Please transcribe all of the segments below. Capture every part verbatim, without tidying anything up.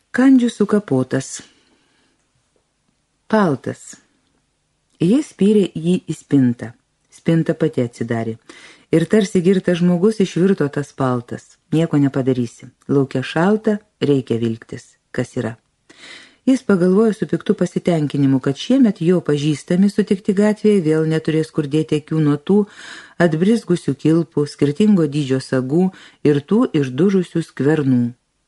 Kandžius sukapotas. Paltas. Jis spyrė jį į spintą. Spinta pati atsidarė. Ir tarsi girtas žmogus išvirto tas paltas. Nieko nepadarysi. Laukia šalta, reikia vilktis. Kas yra? Jis pagalvojo su piktu pasitenkinimu, kad šiemet jo pažįstami sutikti gatvėje vėl neturės kur dėti akių nuo tų atbrizgusių kilpų, skirtingo dydžio sagų ir tų išdužusių skvernų.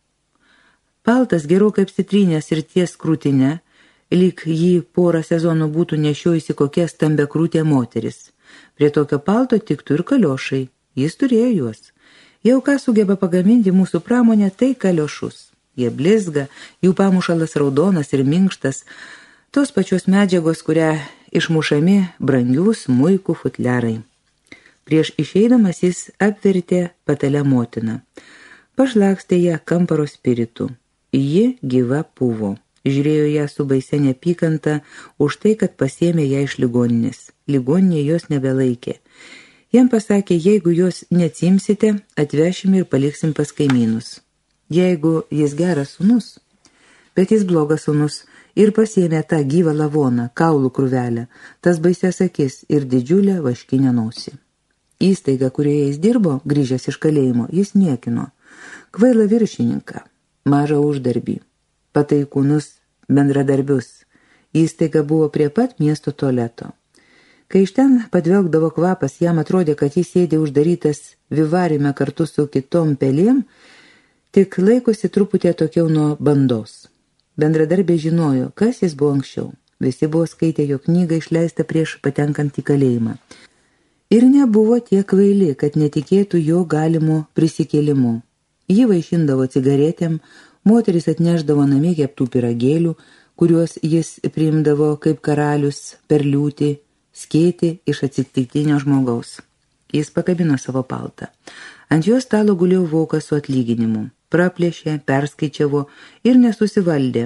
Paltas gerokai apsitrynęs ir ties krūtinę, lyg jį porą sezonų būtų nešiojusi kokia stambiakrūtė moteris. Prie tokio palto tiktų ir kaliošai. Jis turėjo juos. Jau ką sugeba pagaminti mūsų pramonė, tai kaliošus. Jie blizga, jų pamušalas raudonas ir minkštas, tos pačios medžiagos, kurią išmušami brangių smuikų futliarai. Prieš išeidamas jis apvertė patelę motiną. Pažlakstė ją kamparo spiritu. Ji gyva puvo. Žiūrėjo ją su baisia neapykanta už tai, kad pasiėmė ją iš ligoninės. Ligoninė jos nebelaikė. Jam pasakė, jeigu jos neatsimsite, atvešim ir paliksim pas kaimynus. Jeigu jis geras sūnus, bet jis blogas sūnus, ir pasiėmė tą gyvą lavoną, kaulų krūvelę, tas baisias akis ir didžiulę vaškinę nosį. Įstaiga, kurioje jis dirbo, grįžęs iš kalėjimo, jis niekino. Kvailą viršininką, mažą uždarbį, pataikūnus bendradarbius. Įstaiga buvo prie pat miesto tualeto. Kai iš ten padvelgdavo kvapas, jam atrodė, kad jis sėdė uždarytas vivarime kartu su kitom pelėm, tik laikosi truputį atokiau nuo bandos. Bendradarbė žinojo, kas jis buvo anksčiau. Visi buvo skaitę jo knygą išleistą prieš patenkant į kalėjimą. Ir nebuvo tiek kvaili, kad netikėtų jo galimu prisikėlimu. Jį vaišindavo cigaretėm, moteris atneždavo namie keptų pyragėlių, kuriuos jis priimdavo kaip karalius per liūtį, skėtį iš atsitiktinio žmogaus. Jis pakabino savo paltą. Ant jo stalo gulėjo vokas su atlyginimu. Praplėšė, perskaičiavo ir nesusivaldė.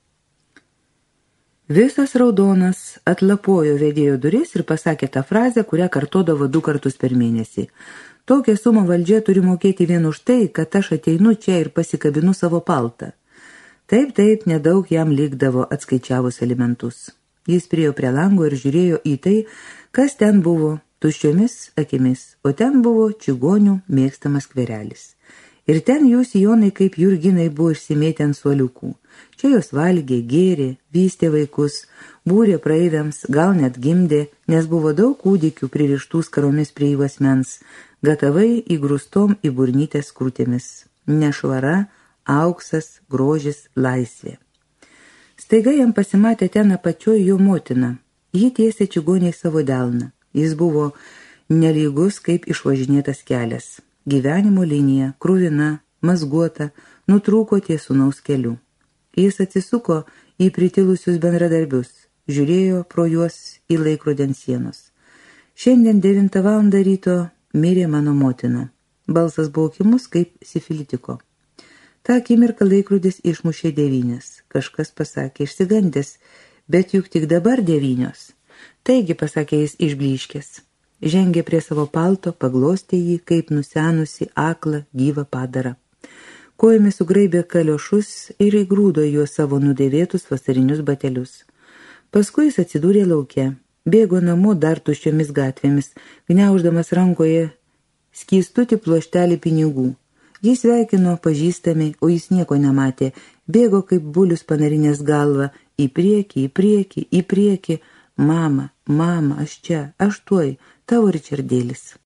Visas raudonas atlapojo vedėjo duris ir pasakė tą frazę, kurią kartodavo du kartus per mėnesį. Tokią sumą valdžia turi mokėti vien už tai, kad aš ateinu čia ir pasikabinu savo paltą. Taip, taip, nedaug jam likdavo atskaičiavus alimentus. Jis priėjo prie lango ir žiūrėjo į tai, kas ten buvo, tuščiomis akimis, o ten buvo čigonių mėgstamas skverelis. Ir ten jų sijonai kaip jurginai buvo išsimėtę ant suoliukų. Čia jos valgė, gėrė, vystė vaikus, būrė praeiviams, gal net gimdė, nes buvo daug kūdikių pririštų skaromis prie jų asmens, gatavai įgrūstom į burnytės krūtėmis. Nešvara, auksas, grožis, laisvė. Staiga jam pasimatė ten apačioj jo motina. Ji tiesė čigoniai savo delną. Jis buvo nelygus kaip išvažinėtas kelias. Gyvenimo linija, kruvina, mazguota, nutrūko ties sūnaus keliu. Jis atsisuko į pritilusius bendradarbius, žiūrėjo pro juos į laikrodį ant sienos. Šiandien devintą valandą ryto mirė mano motina. Balsas buvo kimus kaip sifilitiko. Ta akimirką laikrodis išmušė devynias. Kažkas pasakė išsigandęs, bet juk tik dabar devynios. Taigi, pasakė jis išblyškęs. Žengė prie savo palto, paglostė jį kaip nusenusi aklą gyvą padarą. Kojomis sugraibė kaliošus ir įgrūdo juos savo nudėvėtus vasarinius batelius. Paskui jis atsidūrė lauke. Bėgo namo dar tuščiomis gatvėmis, gniauždamas rankoje skystutį pluoštelį pinigų. Jis sveikino pažįstami, o jis nieko nematė. Bėgo kaip bulius panarinės galvą, į priekį, į priekį, į priekį. Mama, mama, aš čia, aš tuoj, tavo Ričardėlis.